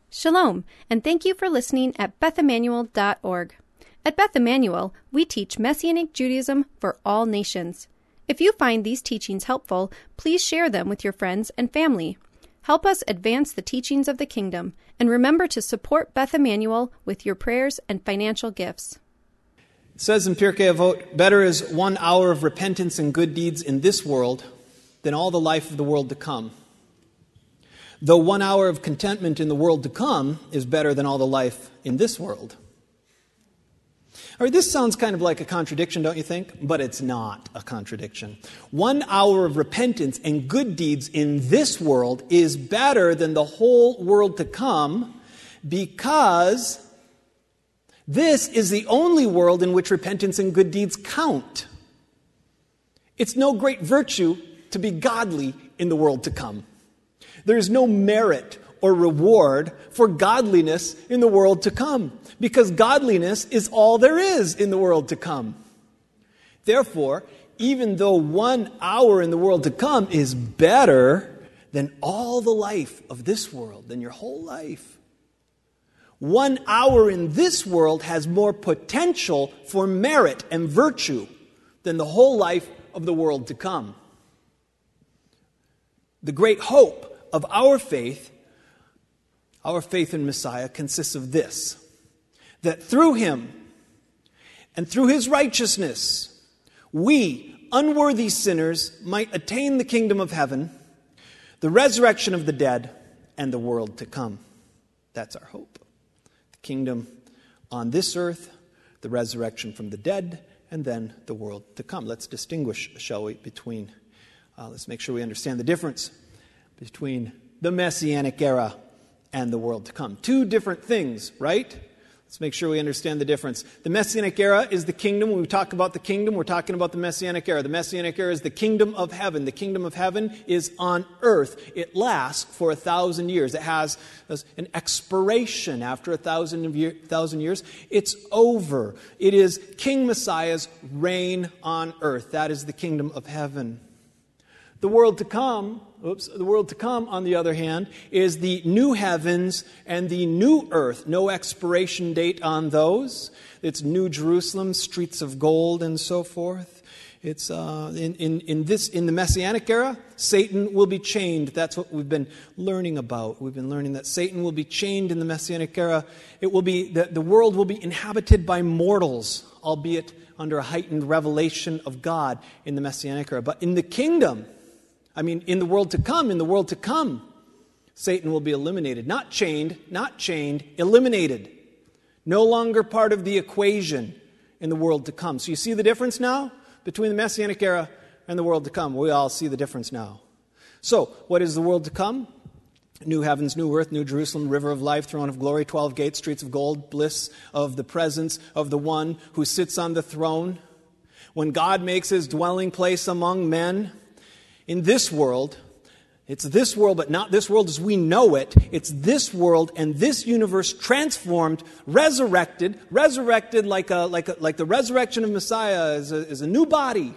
Shalom, and thank you for listening at BethEmmanuel.org. At Beth Emmanuel, we teach Messianic Judaism for all nations. If you find these teachings helpful, please share them with your friends and family. Help us advance the teachings of the kingdom, and remember to support Beth Emmanuel with your prayers and financial gifts. It says in Pirkei Avot, better is 1 hour of repentance and good deeds in this world than all the life of the world to come. Though 1 hour of contentment in the world to come is better than all the life in this world. All right, this sounds kind of like a contradiction, don't you think? But it's not a contradiction. 1 hour of repentance and good deeds in this world is better than the whole world to come, because this is the only world in which repentance and good deeds count. It's no great virtue to be godly in the world to come. There's no merit or reward for godliness in the world to come, because godliness is all there is in the world to come. Therefore, even though 1 hour in the world to come is better than all the life of this world, than your whole life, 1 hour in this world has more potential for merit and virtue than the whole life of the world to come. The great hope of our faith in Messiah, consists of this: that through Him and through His righteousness, we, unworthy sinners, might attain the kingdom of heaven, the resurrection of the dead, and the world to come. That's our hope. The kingdom on this earth, the resurrection from the dead, and then the world to come. Let's distinguish, shall we, between, let's make sure we understand the difference between the Messianic era and the world to come. Two different things, right? Let's make sure we understand the difference. The Messianic era is the kingdom. When we talk about the kingdom, we're talking about the Messianic era. The Messianic era is the kingdom of heaven. The kingdom of heaven is on earth. It lasts for 1,000 years. It has an expiration after 1,000 years. It's over. It is King Messiah's reign on earth. That is the kingdom of heaven. The world to come, on the other hand, is the new heavens and the new earth. No expiration date on those. It's New Jerusalem, streets of gold, and so forth. It's in the Messianic era, Satan will be chained. That's what we've been learning about. We've been learning that Satan will be chained in the Messianic era. It will be the world will be inhabited by mortals, albeit under a heightened revelation of God in the Messianic era. But in the kingdom, in the world to come, Satan will be eliminated. Not chained, eliminated. No longer part of the equation in the world to come. So you see the difference now between the Messianic era and the world to come. We all see the difference now. So, what is the world to come? New heavens, new earth, new Jerusalem, river of life, throne of glory, 12 gates, streets of gold, bliss of the presence of the one who sits on the throne. When God makes His dwelling place among men, in this world, it's this world, but not this world as we know it. It's this world and this universe transformed, resurrected like the resurrection of Messiah is a new body.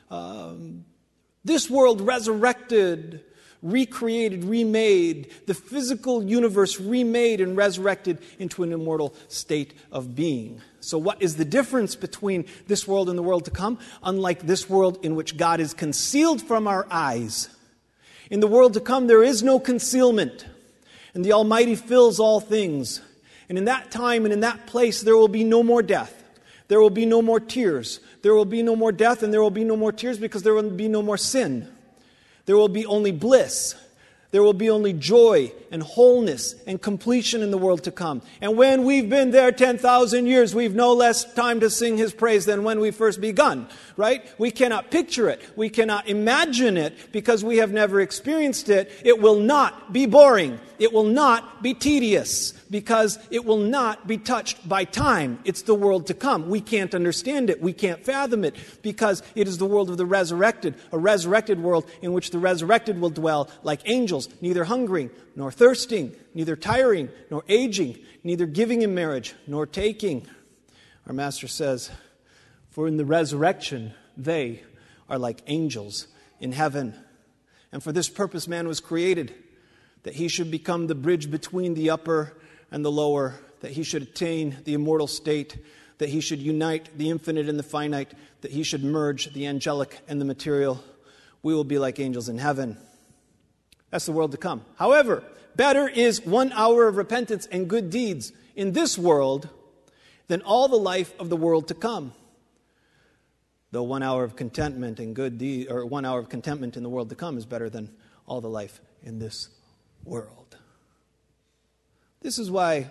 This world resurrected, recreated, remade, the physical universe remade and resurrected into an immortal state of being. So what is the difference between this world and the world to come? Unlike this world in which God is concealed from our eyes, in the world to come there is no concealment, and the Almighty fills all things. And in that time and in that place there will be no more death. There will be no more tears. There will be no more death, and there will be no more tears because there will be no more sin. There will be only bliss. There will be only joy and wholeness and completion in the world to come. And when we've been there 10,000 years, we've no less time to sing His praise than when we first begun, right? We cannot picture it. We cannot imagine it because we have never experienced it. It will not be boring. It will not be tedious because it will not be touched by time. It's the world to come. We can't understand it. We can't fathom it because it is the world of the resurrected, a resurrected world in which the resurrected will dwell like angels, neither hungering nor thirsting, neither tiring nor aging, neither giving in marriage nor taking. Our Master says, for in the resurrection they are like angels in heaven. And for this purpose man was created, that he should become the bridge between the upper and the lower, that he should attain the immortal state, that he should unite the infinite and the finite, that he should merge the angelic and the material. We will be like angels in heaven. That's the world to come. However, better is 1 hour of repentance and good deeds in this world than all the life of the world to come. Though 1 hour of contentment and good deed, or 1 hour of contentment in the world to come is better than all the life in this world. This is why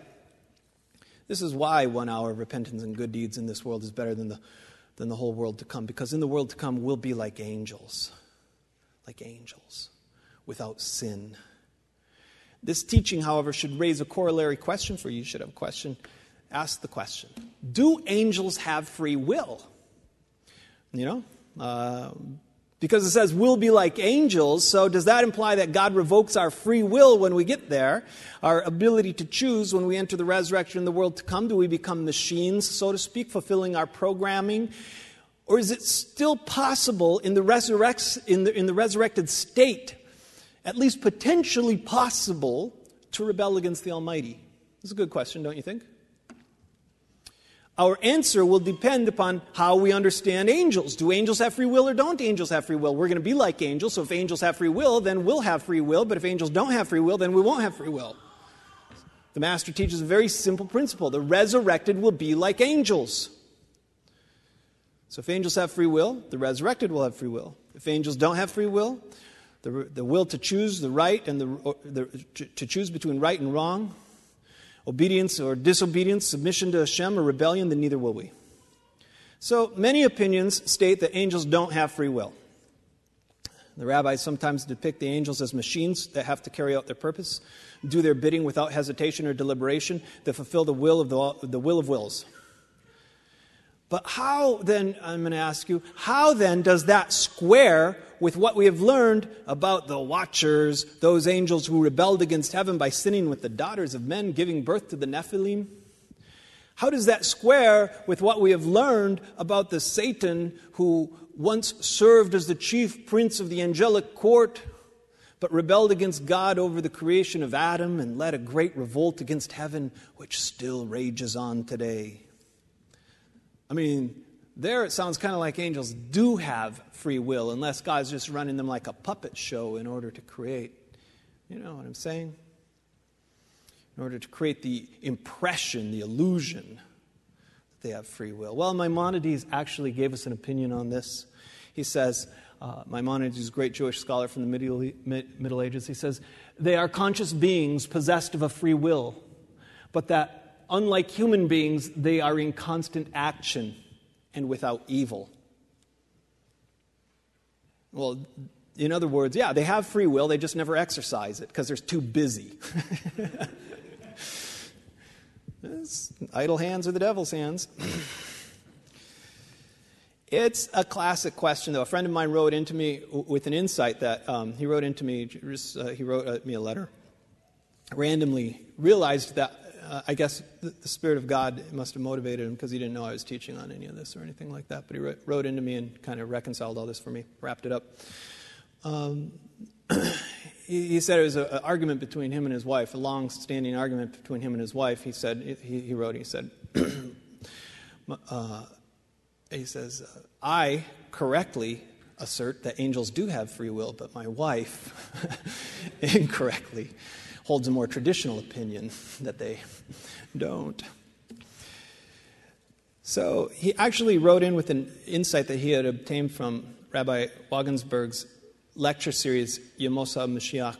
1 hour of repentance and good deeds in this world is better than the whole world to come. Because in the world to come, we'll be like angels, without sin. This teaching, however, should raise a corollary question for you. You should have a question. Ask the question. Do angels have free will? Because it says we'll be like angels, so does that imply that God revokes our free will when we get there? Our ability to choose when we enter the resurrection in the world to come? Do we become machines, so to speak, fulfilling our programming? Or is it still possible in the resurrected state, at least potentially possible, to rebel against the Almighty? This is a good question, don't you think? Our answer will depend upon how we understand angels. Do angels have free will or don't angels have free will? We're going to be like angels, so if angels have free will, then we'll have free will. But if angels don't have free will, then we won't have free will. The Master teaches a very simple principle. The resurrected will be like angels. So if angels have free will, the resurrected will have free will. If angels don't have free will, the will to choose the right and to choose between right and wrong, obedience or disobedience, submission to Hashem or rebellion, then neither will we. So many opinions state that angels don't have free will. The rabbis sometimes depict the angels as machines that have to carry out their purpose, do their bidding without hesitation or deliberation, that fulfill the will of wills. But how then, I'm going to ask you, how then does that square with what we have learned about the Watchers, those angels who rebelled against heaven by sinning with the daughters of men, giving birth to the Nephilim? How does that square with what we have learned about the Satan who once served as the chief prince of the angelic court, but rebelled against God over the creation of Adam and led a great revolt against heaven, which still rages on today? I mean, there it sounds kind of like angels do have free will, unless God's just running them like a puppet show in order to create. You know what I'm saying? In order to create the impression, the illusion that they have free will. Well, Maimonides actually gave us an opinion on this. He says, Maimonides is a great Jewish scholar from the Middle Ages. He says, they are conscious beings possessed of a free will, but that unlike human beings, they are in constant action and without evil. Well, in other words, yeah, they have free will, they just never exercise it because they're too busy. Idle hands are the devil's hands. It's a classic question, though. A friend of mine wrote into me with an insight that he wrote me a letter. Randomly realized that I guess the Spirit of God must have motivated him because he didn't know I was teaching on any of this or anything like that. But he wrote into me and kind of reconciled all this for me, wrapped it up. He said it was an argument between him and his wife, a long-standing argument between him and his wife. He said, he says, I correctly assert that angels do have free will, but my wife incorrectly holds a more traditional opinion that they don't. So he actually wrote in with an insight that he had obtained from Rabbi Wagensberg's lecture series, Yemos HaMashiach,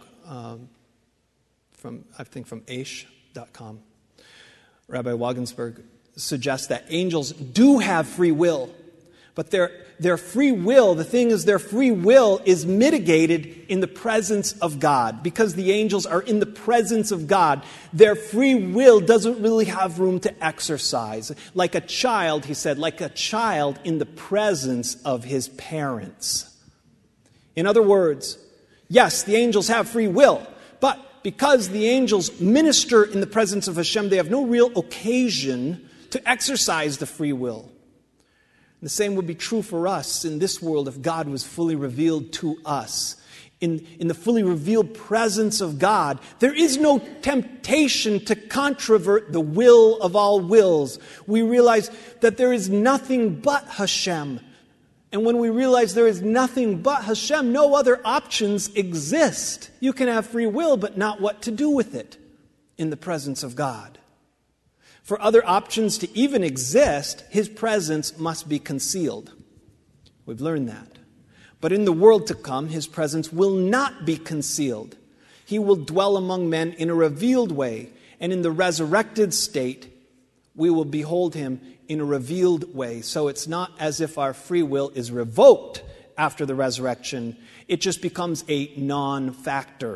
from Aish.com. Rabbi Wagensberg suggests that angels do have free will, but their free will, the thing is their free will is mitigated in the presence of God. Because the angels are in the presence of God, their free will doesn't really have room to exercise. Like a child, he said, like a child in the presence of his parents. In other words, yes, the angels have free will, but because the angels minister in the presence of Hashem, they have no real occasion to exercise the free will. The same would be true for us in this world if God was fully revealed to us in the fully revealed presence of God, there is no temptation to controvert the will of all wills. We realize that there is nothing but Hashem. And when we realize there is nothing but Hashem, no other options exist. You can have free will, but not what to do with it in the presence of God. For other options to even exist, His presence must be concealed. We've learned that. But in the world to come, His presence will not be concealed. He will dwell among men in a revealed way, and in the resurrected state, we will behold Him in a revealed way. So it's not as if our free will is revoked after the resurrection. It just becomes a non-factor.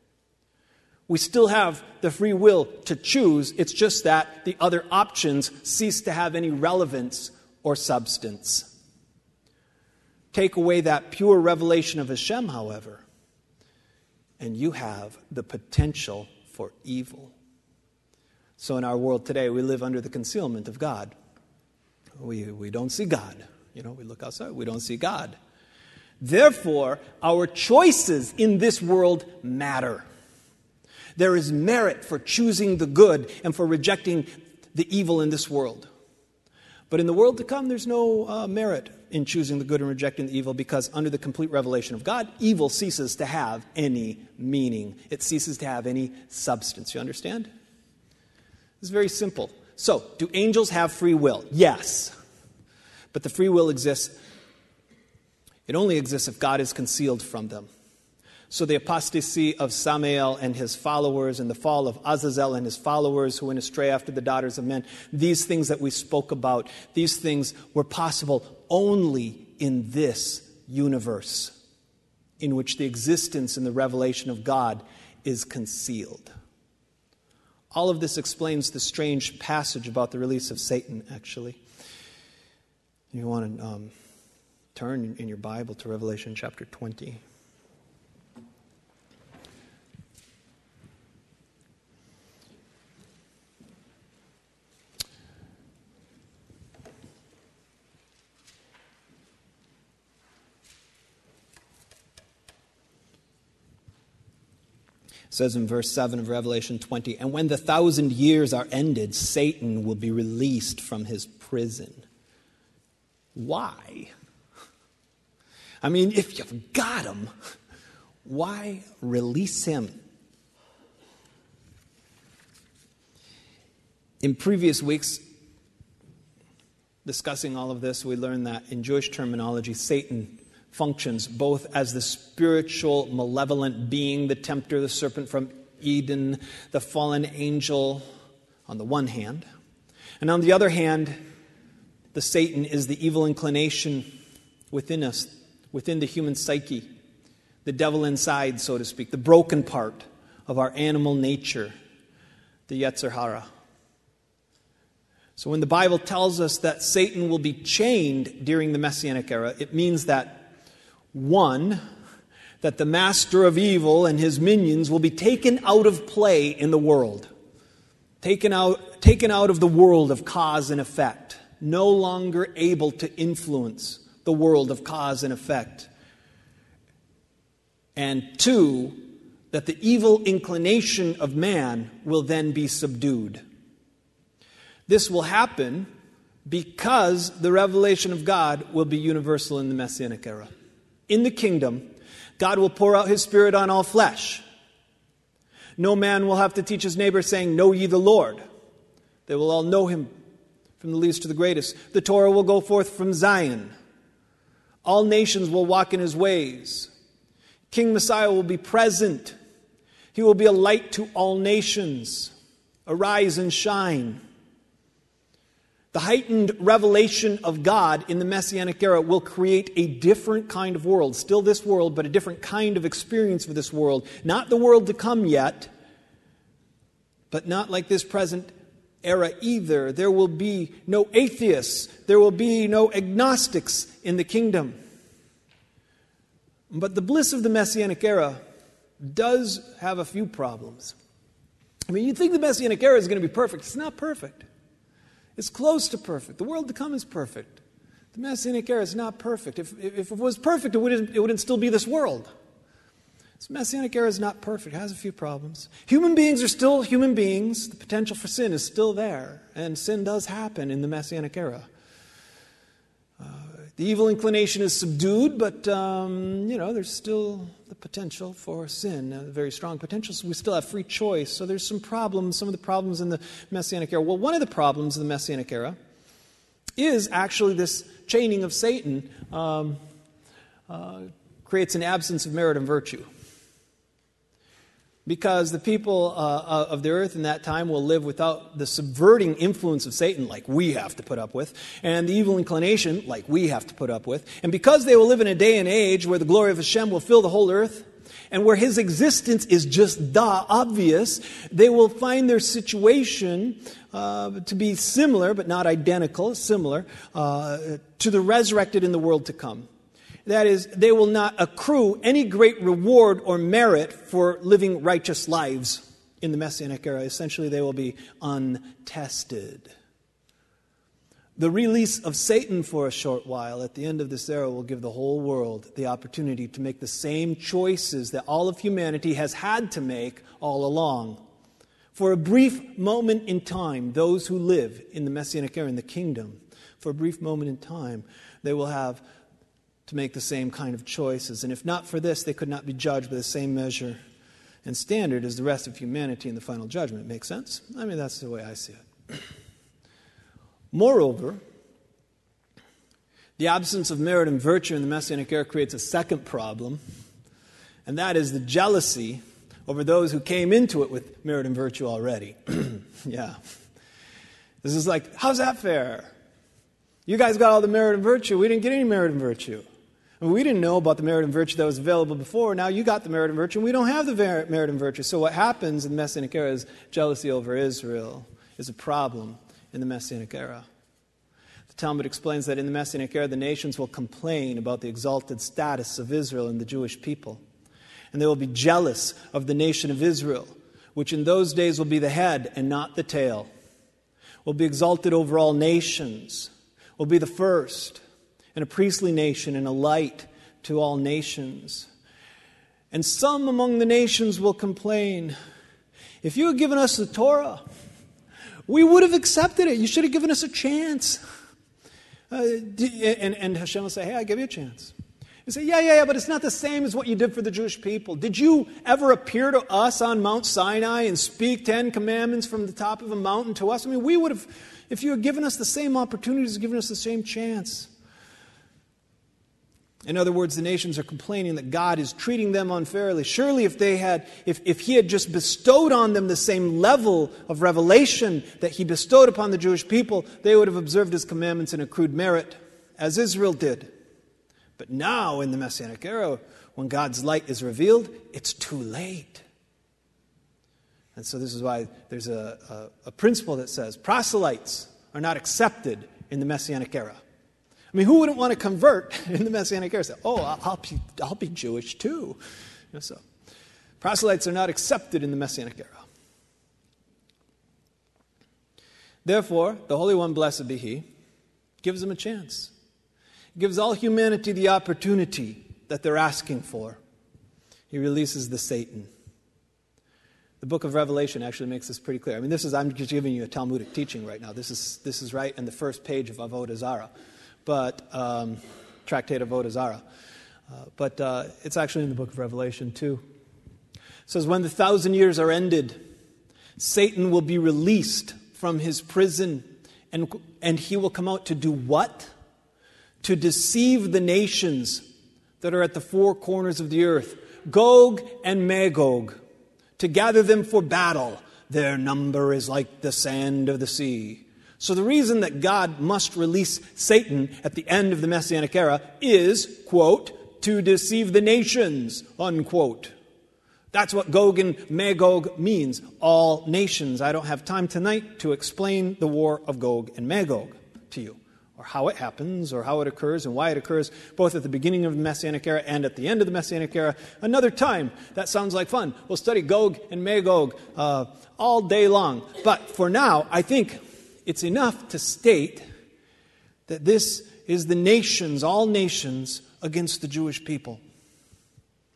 We still have the free will to choose. It's just that the other options cease to have any relevance or substance. Take away that pure revelation of Hashem, however, and you have the potential for evil. So in our world today, we live under the concealment of God. We don't see God. We look outside, we don't see God. Therefore, our choices in this world matter. There is merit for choosing the good and for rejecting the evil in this world. But in the world to come, there's no merit in choosing the good and rejecting the evil, because under the complete revelation of God, evil ceases to have any meaning. It ceases to have any substance. You understand? It's very simple. So, do angels have free will? Yes. But the free will exists. It only exists if God is concealed from them. So the apostasy of Samael and his followers and the fall of Azazel and his followers who went astray after the daughters of men, these things that we spoke about, these things were possible only in this universe in which the existence and the revelation of God is concealed. All of this explains the strange passage about the release of Satan, actually. You want to turn in your Bible to Revelation chapter 20. It says in verse 7 of Revelation 20, and when the 1,000 years are ended, Satan will be released from his prison. Why? I mean, if you've got him, why release him? In previous weeks, discussing all of this, we learned that in Jewish terminology, Satan functions both as the spiritual, malevolent being, the tempter, the serpent from Eden, the fallen angel on the one hand. And on the other hand, the Satan is the evil inclination within us, within the human psyche, the devil inside, so to speak, the broken part of our animal nature, the Yetzer Hara. So when the Bible tells us that Satan will be chained during the Messianic era, it means that one, that the master of evil and his minions will be taken out of play in the world. Taken out of the world of cause and effect. No longer able to influence the world of cause and effect. And two, that the evil inclination of man will then be subdued. This will happen because the revelation of God will be universal in the Messianic era. In the kingdom, God will pour out His Spirit on all flesh. No man will have to teach his neighbor, saying, know ye the Lord. They will all know Him, from the least to the greatest. The Torah will go forth from Zion. All nations will walk in His ways. King Messiah will be present. He will be a light to all nations. Arise and shine. The heightened revelation of God in the Messianic era will create a different kind of world. Still this world, but a different kind of experience for this world. Not the world to come yet, but not like this present era either. There will be no atheists. There will be no agnostics in the kingdom. But the bliss of the Messianic era does have a few problems. I mean, you'd think the Messianic era is going to be perfect. It's not perfect. It's close to perfect. The world to come is perfect. The Messianic era is not perfect. If it was perfect, it wouldn't still be this world. This Messianic era is not perfect. It has a few problems. Human beings are still human beings. The potential for sin is still there. And sin does happen in the Messianic era. The evil inclination is subdued, but, there's still the potential for sin, a very strong potential. So we still have free choice. So there's some problems, some of the problems in the Messianic era. Well, one of the problems in the Messianic era is actually this chaining of Satan creates an absence of merit and virtue. Because the people of the earth in that time will live without the subverting influence of Satan, like we have to put up with, and the evil inclination, like we have to put up with. And because they will live in a day and age where the glory of Hashem will fill the whole earth, and where His existence is just obvious, they will find their situation to be similar, but not identical, similar, to the resurrected in the world to come. That is, they will not accrue any great reward or merit for living righteous lives in the Messianic era. Essentially, they will be untested. The release of Satan for a short while at the end of this era will give the whole world the opportunity to make the same choices that all of humanity has had to make all along. For a brief moment in time, those who live in the Messianic era in the kingdom, for a brief moment in time, they will have to make the same kind of choices. And if not for this, they could not be judged by the same measure and standard as the rest of humanity in the final judgment. Make sense? I mean, that's the way I see it. Moreover, the absence of merit and virtue in the Messianic era creates a second problem, and that is the jealousy over those who came into it with merit and virtue already. Yeah. This is like, how's that fair? You guys got all the merit and virtue. We didn't get any merit and virtue. And we didn't know about the merit and virtue that was available before. Now you got the merit and virtue, and we don't have the merit and virtue. So what happens in the Messianic era is jealousy over Israel is a problem in the Messianic era. The Talmud explains that in the Messianic era, the nations will complain about the exalted status of Israel and the Jewish people. And they will be jealous of the nation of Israel, which in those days will be the head and not the tail, will be exalted over all nations, will be the first, and a priestly nation and a light to all nations. And some among the nations will complain, if you had given us the Torah, we would have accepted it. You should have given us a chance. And Hashem will say, hey, I give you a chance. You say, yeah, but it's not the same as what you did for the Jewish people. Did you ever appear to us on Mount Sinai and speak 10 commandments from the top of a mountain to us? I mean, we would have, if you had given us the same opportunities, given us the same chance. In other words, the nations are complaining that God is treating them unfairly. Surely if He had just bestowed on them the same level of revelation that He bestowed upon the Jewish people, they would have observed His commandments and accrued merit, as Israel did. But now, in the Messianic era, when God's light is revealed, it's too late. And so this is why there's a principle that says proselytes are not accepted in the Messianic era. I mean, who wouldn't want to convert in the Messianic era? Say, I'll be Jewish too. So, proselytes are not accepted in the Messianic era. Therefore, the Holy One, blessed be He, gives them a chance. He gives all humanity the opportunity that they're asking for. He releases the Satan. The book of Revelation actually makes this pretty clear. I mean, I'm just giving you a Talmudic teaching right now. This is right in the first page of Avodah Zarah. Tractate of Avodah Zarah. But it's actually in the book of Revelation too. It says, when the 1,000 years are ended, Satan will be released from his prison, and he will come out to do what? To deceive the nations that are at the four corners of the earth, Gog and Magog, to gather them for battle. Their number is like the sand of the sea. So the reason that God must release Satan at the end of the Messianic era is, quote, to deceive the nations, unquote. That's what Gog and Magog means, all nations. I don't have time tonight to explain the war of Gog and Magog to you, or how it happens, or how it occurs, and why it occurs, both at the beginning of the Messianic era and at the end of the Messianic era. Another time, that sounds like fun. We'll study Gog and Magog all day long. But for now, I think it's enough to state that this is the nations, all nations, against the Jewish people.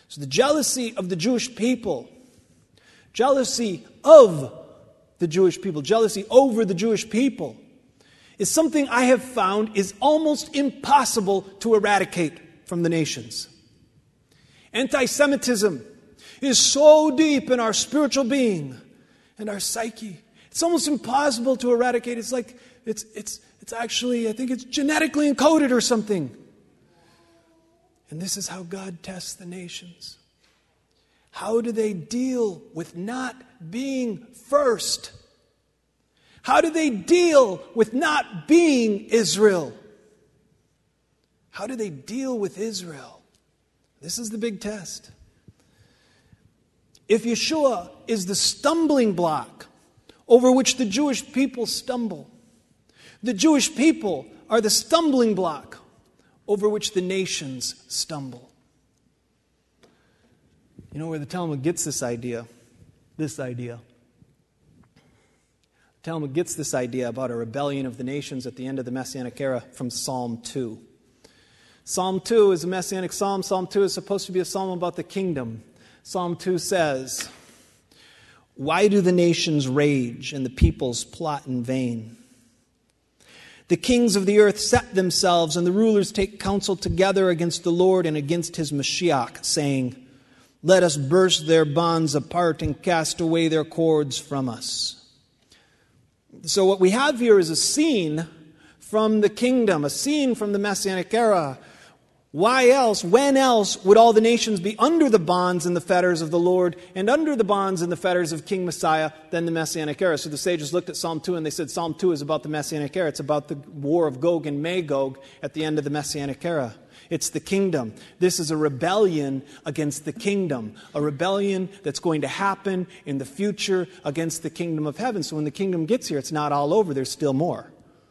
So the jealousy of the Jewish people, jealousy of the Jewish people, jealousy over the Jewish people, is something I have found is almost impossible to eradicate from the nations. Anti-Semitism is so deep in our spiritual being and our psyche. It's almost impossible to eradicate. It's like, it's actually, I think it's genetically encoded or something. And this is how God tests the nations. How do they deal with not being first? How do they deal with not being Israel? How do they deal with Israel? This is the big test. If Yeshua is the stumbling block over which the Jewish people stumble, the Jewish people are the stumbling block over which the nations stumble. You know where the Talmud gets this idea? The Talmud gets this idea about a rebellion of the nations at the end of the Messianic era from Psalm 2. Psalm 2 is a Messianic psalm. Psalm 2 is supposed to be a psalm about the kingdom. Psalm 2 says, "Why do the nations rage and the peoples plot in vain? The kings of the earth set themselves, and the rulers take counsel together against the Lord and against his Mashiach, saying, 'Let us burst their bonds apart and cast away their cords from us.'" So what we have here is a scene from the kingdom, a scene from the Messianic era. Why else, when else would all the nations be under the bonds and the fetters of the Lord and under the bonds and the fetters of King Messiah than the Messianic era? So the sages looked at Psalm 2 and they said Psalm 2 is about the Messianic era. It's about the war of Gog and Magog at the end of the Messianic era. It's the kingdom. This is a rebellion against the kingdom. A rebellion that's going to happen in the future against the kingdom of heaven. So when the kingdom gets here, it's not all over. There's still more.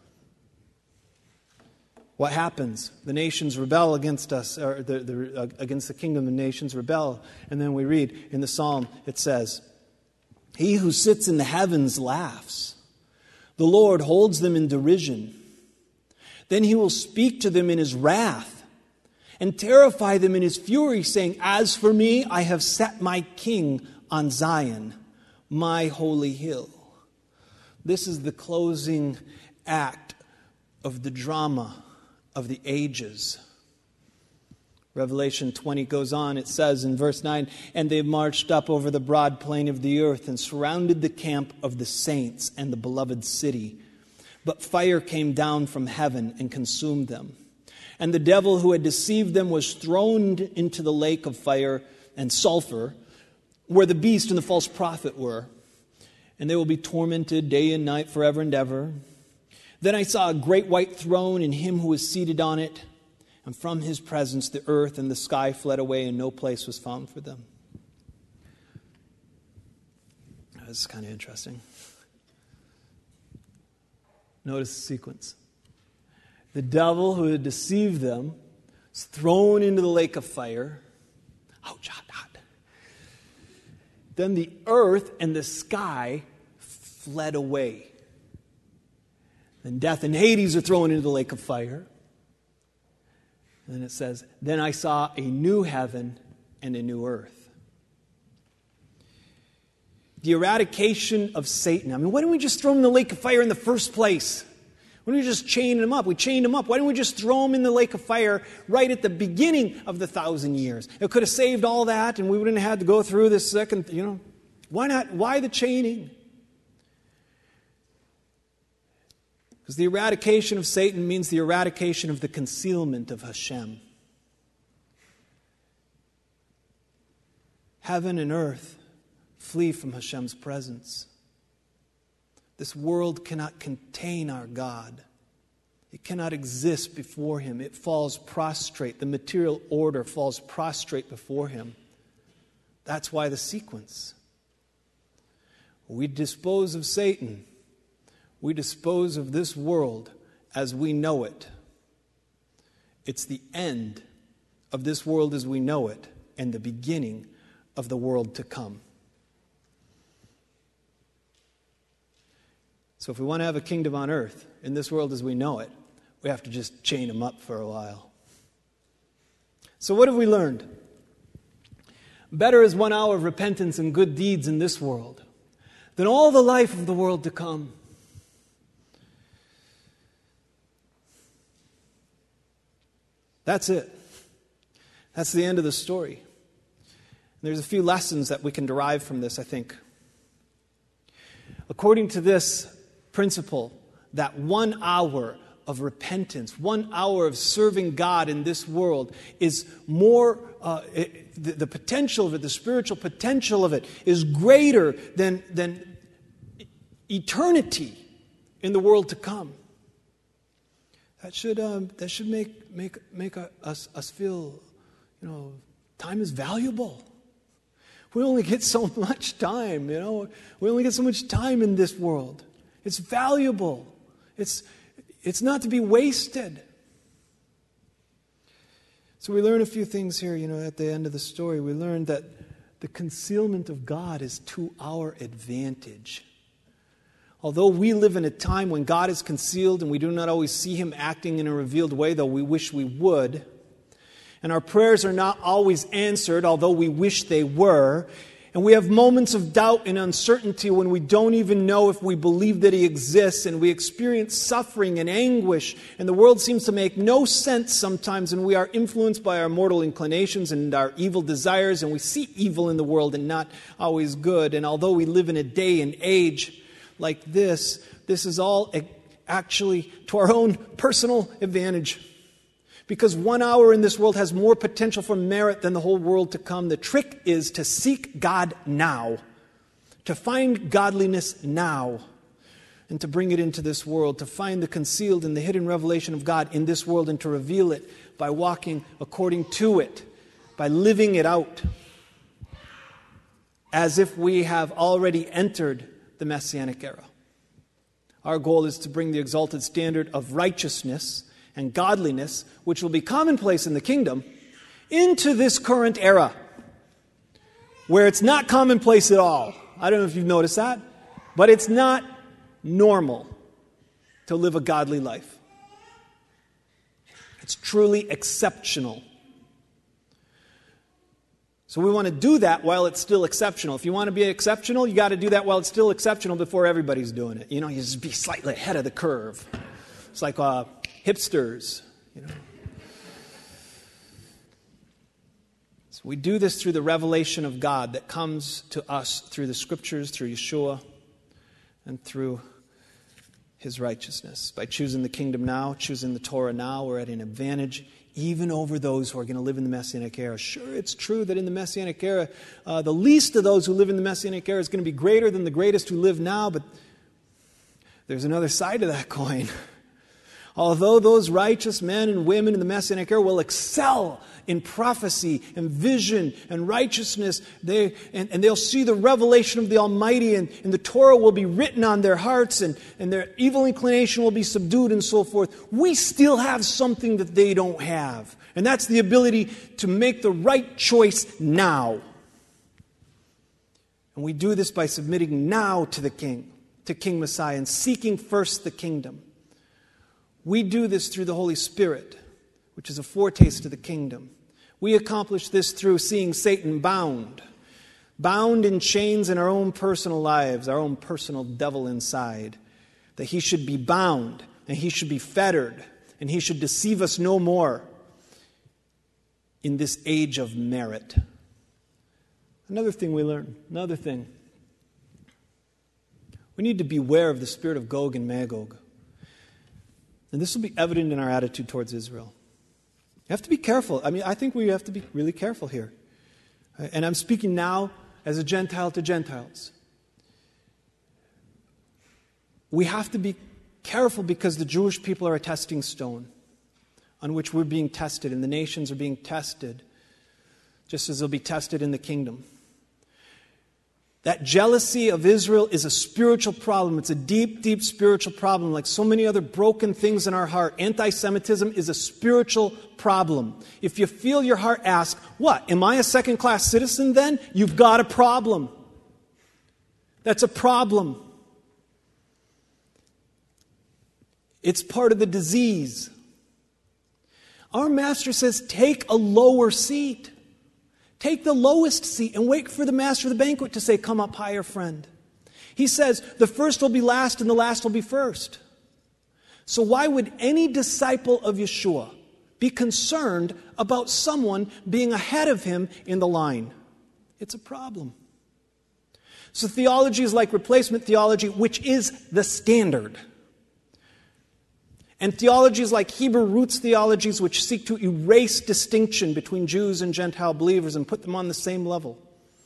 What happens? The nations rebel against us, or against the kingdom. The nations rebel. And then we read in the psalm, it says, "He who sits in the heavens laughs. The Lord holds them in derision. Then he will speak to them in his wrath and terrify them in his fury, saying, 'As for me, I have set my king on Zion, my holy hill.'" This is the closing act of the drama of the ages. Revelation 20 goes on. It says in verse 9, "And they marched up over the broad plain of the earth and surrounded the camp of the saints and the beloved city. But fire came down from heaven and consumed them. And the devil who had deceived them was thrown into the lake of fire and sulfur, where the beast and the false prophet were. And they will be tormented day and night forever and ever. Then I saw a great white throne and him who was seated on it. And from his presence the earth and the sky fled away, and no place was found for them." This is kind of interesting. Notice the sequence. The devil who had deceived them was thrown into the lake of fire. Ouch, hot, hot. Then the earth and the sky fled away. Then death and Hades are thrown into the lake of fire. And then it says, "Then I saw a new heaven and a new earth." The eradication of Satan. I mean, why didn't we just throw him in the lake of fire in the first place? Why didn't we just chain him up? We chained him up. Why didn't we just throw him in the lake of fire right at the beginning of the 1,000 years? It could have saved all that and we wouldn't have had to go through this second, Why not? Why the chaining? Because the eradication of Satan means the eradication of the concealment of Hashem. Heaven and earth flee from Hashem's presence. This world cannot contain our God. It cannot exist before Him. It falls prostrate. The material order falls prostrate before Him. That's why the sequence. We dispose of Satan. We dispose of this world as we know it. It's the end of this world as we know it and the beginning of the world to come. So if we want to have a kingdom on earth in this world as we know it, we have to just chain them up for a while. So what have we learned? Better is 1 hour of repentance and good deeds in this world than all the life of the world to come. That's it. That's the end of the story. And there's a few lessons that we can derive from this, I think. According to this principle, that 1 hour of repentance, 1 hour of serving God in this world is more, the potential of it, the spiritual potential of it is greater than eternity in the world to come. That should make us feel, time is valuable. We only get so much time, We only get so much time in this world. It's valuable. It's not to be wasted. So we learn a few things here, at the end of the story. We learn that the concealment of God is to our advantage. Although we live in a time when God is concealed and we do not always see Him acting in a revealed way, though we wish we would, and our prayers are not always answered, although we wish they were, and we have moments of doubt and uncertainty when we don't even know if we believe that He exists, and we experience suffering and anguish, and the world seems to make no sense sometimes, and we are influenced by our mortal inclinations and our evil desires, and we see evil in the world and not always good. And although we live in a day and age like this is all actually to our own personal advantage. Because 1 hour in this world has more potential for merit than the whole world to come. The trick is to seek God now, to find godliness now, and to bring it into this world, to find the concealed and the hidden revelation of God in this world and to reveal it by walking according to it, by living it out, as if we have already entered the Messianic era. Our goal is to bring the exalted standard of righteousness and godliness, which will be commonplace in the kingdom, into this current era, where it's not commonplace at all. I don't know if you've noticed that, but it's not normal to live a godly life. It's truly exceptional. So we want to do that while it's still exceptional. If you want to be exceptional, you got to do that while it's still exceptional before everybody's doing it. You just be slightly ahead of the curve. It's like hipsters, So we do this through the revelation of God that comes to us through the Scriptures, through Yeshua, and through His righteousness. By choosing the kingdom now, choosing the Torah now, we're at an advantage even over those who are going to live in the Messianic era. Sure, it's true that in the Messianic era, the least of those who live in the Messianic era is going to be greater than the greatest who live now, but there's another side to that coin. Although those righteous men and women in the Messianic era will excel in prophecy and vision and righteousness, they'll see the revelation of the Almighty, and the Torah will be written on their hearts, and their evil inclination will be subdued and so forth. We still have something that they don't have, and that's the ability to make the right choice now. And we do this by submitting now to the King, to King Messiah, and seeking first the kingdom. We do this through the Holy Spirit, which is a foretaste of the kingdom. We accomplish this through seeing Satan bound in chains in our own personal lives, our own personal devil inside, that he should be bound and he should be fettered and he should deceive us no more in this age of merit. Another thing we learn, we need to beware of the spirit of Gog and Magog. And this will be evident in our attitude towards Israel. You have to be careful. I think we have to be really careful here. And I'm speaking now as a Gentile to Gentiles. We have to be careful because the Jewish people are a testing stone on which we're being tested, and the nations are being tested, just as they'll be tested in the kingdom. That jealousy of Israel is a spiritual problem. It's a deep, deep spiritual problem. Like so many other broken things in our heart, anti-Semitism is a spiritual problem. If you feel your heart ask, what, am I a second-class citizen then? You've got a problem. That's a problem. It's part of the disease. Our Master says, take a lower seat. Take the lowest seat and wait for the master of the banquet to say, come up higher, friend. He says, the first will be last and the last will be first. So why would any disciple of Yeshua be concerned about someone being ahead of him in the line? It's a problem. So theology is like replacement theology, which is the standard. And theologies like Hebrew roots theologies, which seek to erase distinction between Jews and Gentile believers and put them on the same level,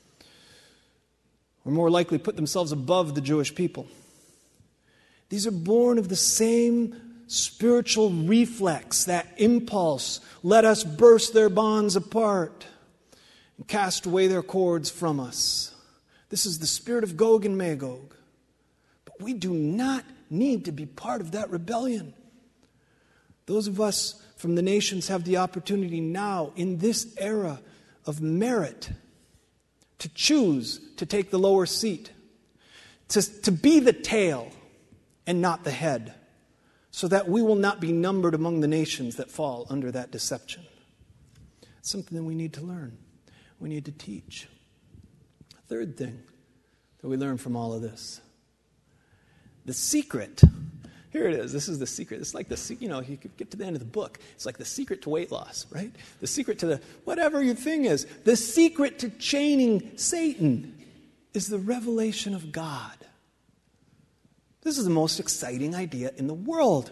or more likely put themselves above the Jewish people. These are born of the same spiritual reflex, that impulse. Let us burst their bonds apart and cast away their cords from us. This is the spirit of Gog and Magog. But we do not need to be part of that rebellion. Those of us from the nations have the opportunity now, in this era of merit, to choose to take the lower seat, to be the tail and not the head, so that we will not be numbered among the nations that fall under that deception. It's something that we need to learn. We need to teach. Third thing that we learn from all of this. The secret. Here it is. This is the secret. It's like you could get to the end of the book. It's like the secret to weight loss, right? The secret to whatever your thing is. The secret to chaining Satan is the revelation of God. This is the most exciting idea in the world.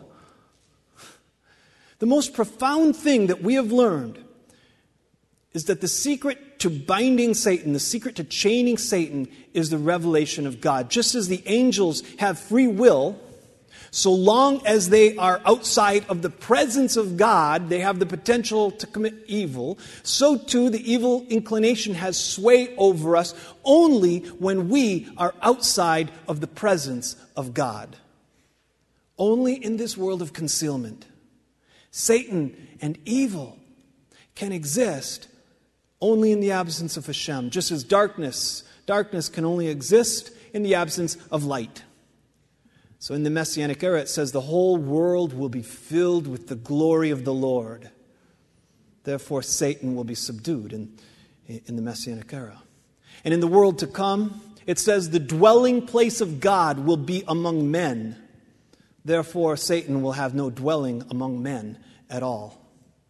The most profound thing that we have learned is that the secret to binding Satan, the secret to chaining Satan, is the revelation of God. Just as the angels have free will, so long as they are outside of the presence of God, they have the potential to commit evil. So too, the evil inclination has sway over us only when we are outside of the presence of God. Only in this world of concealment, Satan and evil can exist only in the absence of Hashem, just as darkness can only exist in the absence of light. So in the Messianic era, it says the whole world will be filled with the glory of the Lord. Therefore, Satan will be subdued in the Messianic era. And in the world to come, it says the dwelling place of God will be among men. Therefore, Satan will have no dwelling among men at all.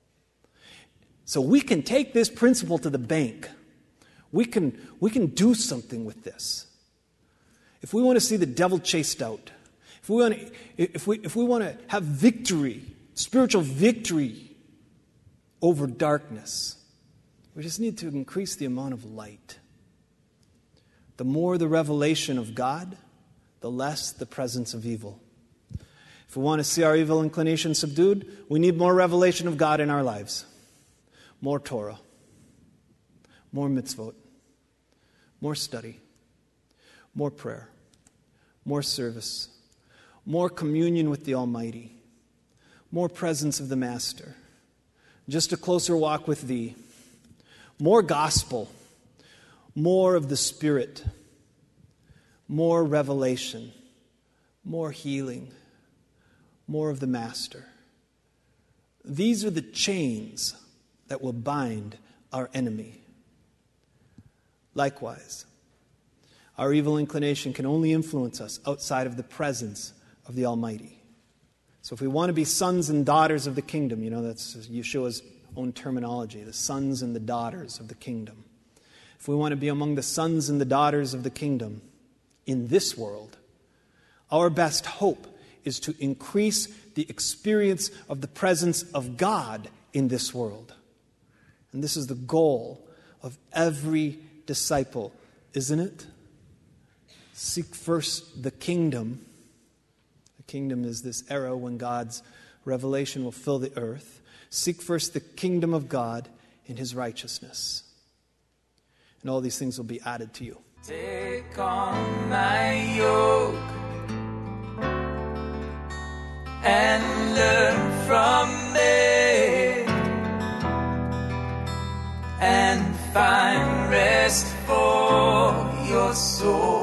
So we can take this principle to the bank. We can do something with this. If we want to see the devil chased out, if we want to have victory, spiritual victory over darkness, we just need to increase the amount of light. The more the revelation of God, the less the presence of evil. If we want to see our evil inclination subdued, we need more revelation of God in our lives. More Torah, more mitzvot, more study, more prayer, more service, more communion with the Almighty, more presence of the Master, just a closer walk with Thee, more gospel, more of the Spirit, more revelation, more healing, more of the Master. These are the chains that will bind our enemy. Likewise, our evil inclination can only influence us outside of the presence of the Almighty. So if we want to be sons and daughters of the kingdom, that's Yeshua's own terminology, the sons and the daughters of the kingdom. If we want to be among the sons and the daughters of the kingdom in this world, our best hope is to increase the experience of the presence of God in this world. And this is the goal of every disciple, isn't it? Seek first the kingdom. The kingdom is this era when God's revelation will fill the earth. Seek first the kingdom of God and His righteousness. And all these things will be added to you. Take on my yoke and learn from me, and find rest for your soul.